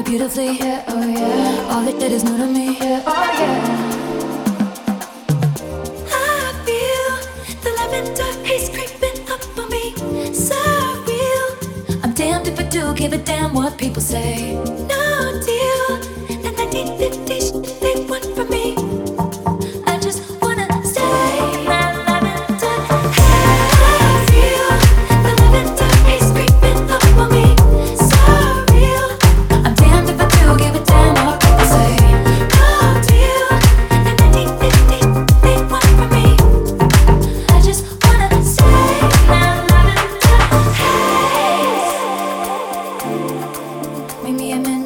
beautifully. Yeah, oh yeah. All it did is new to me. Yeah, oh yeah. I feel the lavender haze creeping up on me. So real. I'm damned if I do give a damn what people say. No deal. And 1950 shit they want from me. I just wanna stay. La lavender haze. I feel the lavender haze creeping up on me. So real. I'm damned if I do give a damn what people say. No deal. And 1950 they want from me. I just wanna stay. La lavender haze. Meet me at midnight.